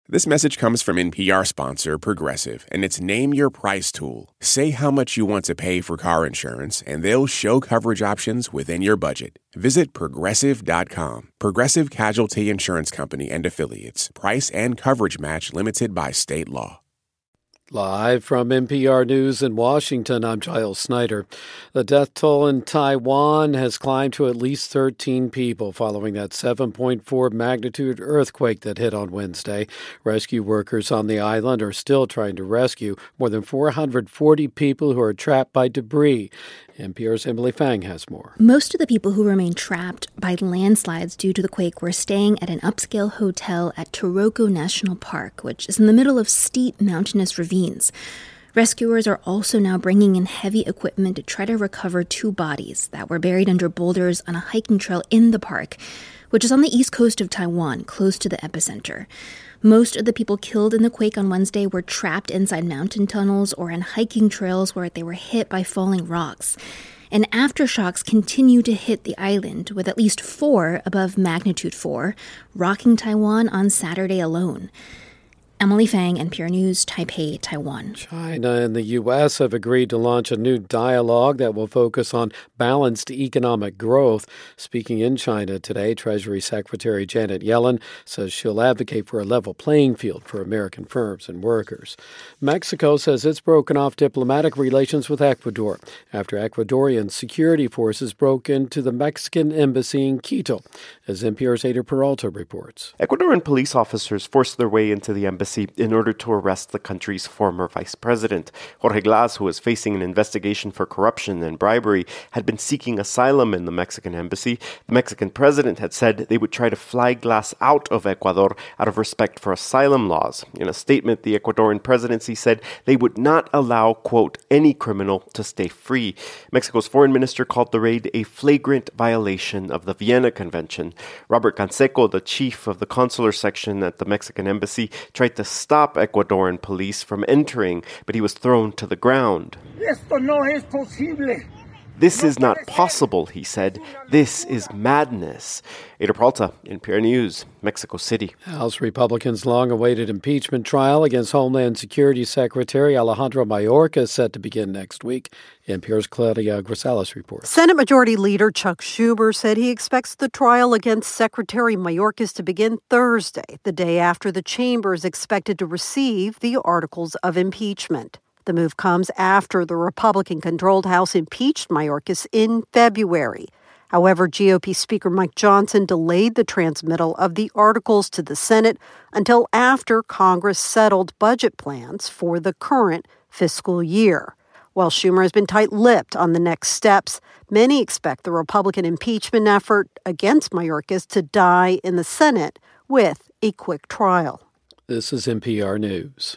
This message comes from NPR sponsor Progressive, and it's Name Your Price tool. Say how much you want to pay for car insurance, and they'll show coverage options within your budget. Visit Progressive.com. Progressive Casualty Insurance Company and Affiliates. Price and coverage match limited by state law. Live from NPR News in Washington, I'm Giles Snyder. The death toll in Taiwan has climbed to at least 13 people following that 7.4 magnitude earthquake that hit on Wednesday. Rescue workers on the island are still trying to rescue more than 440 people who are trapped by debris. NPR's Emily Fang has more. Most of the people who remain trapped by landslides due to the quake were staying at an upscale hotel at Taroko National Park, which is in the middle of steep mountainous ravines. Rescuers are also now bringing in heavy equipment to try to recover 2 bodies that were buried under boulders on a hiking trail in the park, which is on the east coast of Taiwan, close to the epicenter. Most of the people killed in the quake on Wednesday were trapped inside mountain tunnels or on hiking trails where they were hit by falling rocks. And aftershocks continue to hit the island, with at least 4 above magnitude 4, rocking Taiwan on Saturday alone. Emily Fang, NPR News, Taipei, Taiwan. China and the U.S. have agreed to launch a new dialogue that will focus on balanced economic growth. Speaking in China today, Treasury Secretary Janet Yellen says she'll advocate for a level playing field for American firms and workers. Mexico says it's broken off diplomatic relations with Ecuador after Ecuadorian security forces broke into the Mexican embassy in Quito, as NPR's Ada Peralta reports. Ecuadorian police officers forced their way into the embassy in order to arrest the country's former vice president. Jorge Glass, who was facing an investigation for corruption and bribery, had been seeking asylum in the Mexican embassy. The Mexican president had said they would try to fly Glass out of Ecuador out of respect for asylum laws. In a statement, the Ecuadorian presidency said they would not allow, quote, any criminal to stay free. Mexico's foreign minister called the raid a flagrant violation of the Vienna Convention. Robert Canseco, the chief of the consular section at the Mexican embassy, tried to stop Ecuadorian police from entering, but he was thrown to the ground. Esto no es posible. This is not possible, he said. This is madness. Ada Peralta, NPR News, Mexico City. House Republicans' long-awaited impeachment trial against Homeland Security Secretary Alejandro Mayorkas is set to begin next week. NPR's Claudia Grisales reports. Senate Majority Leader Chuck Schumer said he expects the trial against Secretary Mayorkas to begin Thursday, the day after the chamber is expected to receive the articles of impeachment. The move comes after the Republican-controlled House impeached Mayorkas in February. However, GOP Speaker Mike Johnson delayed the transmittal of the articles to the Senate until after Congress settled budget plans for the current fiscal year. While Schumer has been tight-lipped on the next steps, many expect the Republican impeachment effort against Mayorkas to die in the Senate with a quick trial. This is NPR News.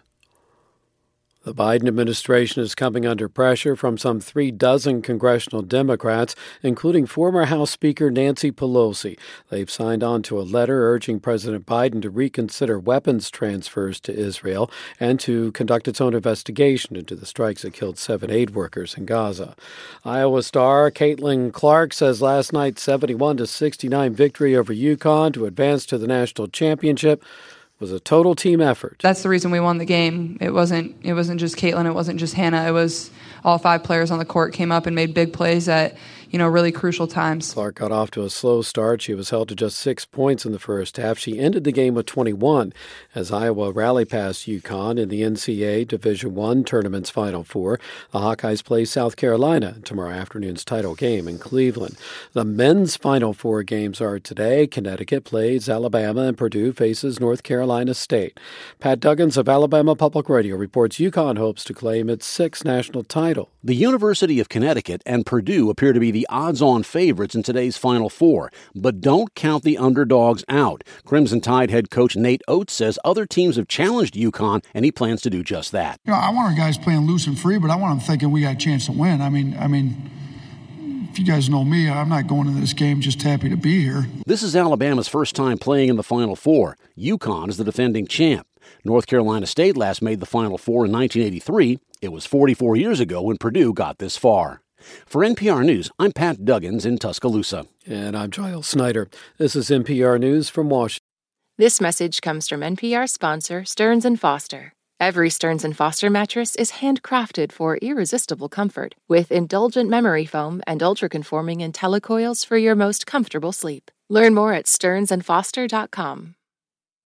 The Biden administration is coming under pressure from some 36 congressional Democrats, including former House Speaker Nancy Pelosi. They've signed on to a letter urging President Biden to reconsider weapons transfers to Israel and to conduct its own investigation into the strikes that killed 7 aid workers in Gaza. Iowa star Caitlin Clark says last night's 71-69 victory over UConn to advance to the national championship was a total team effort. That's the reason we won the game. It wasn't just Caitlin, it wasn't just Hannah. It was all 5 players on the court came up and made big plays at, really crucial times. Clark got off to a slow start. She was held to just 6 points in the first half. She ended the game with 21 as Iowa rallied past UConn in the NCAA Division I Tournament's Final Four. The Hawkeyes play South Carolina tomorrow afternoon's title game in Cleveland. The men's Final Four games are today. Connecticut plays Alabama and Purdue faces North Carolina State. Pat Duggins of Alabama Public Radio reports UConn hopes to claim its 6th national title. The University of Connecticut and Purdue appear to be the odds-on favorites in today's Final Four, but don't count the underdogs out. Crimson Tide head coach Nate Oates says other teams have challenged UConn, and he plans to do just that. I want our guys playing loose and free, but I want them thinking we got a chance to win. I mean, if you guys know me, I'm not going into this game just happy to be here. This is Alabama's first time playing in the Final Four. UConn is the defending champ. North Carolina State last made the Final Four in 1983. It was 44 years ago when Purdue got this far. For NPR News, I'm Pat Duggins in Tuscaloosa. And I'm Giles Snyder. This is NPR News from Washington. This message comes from NPR sponsor Stearns & Foster. Every Stearns & Foster mattress is handcrafted for irresistible comfort, with indulgent memory foam and ultra-conforming IntelliCoils for your most comfortable sleep. Learn more at stearnsandfoster.com.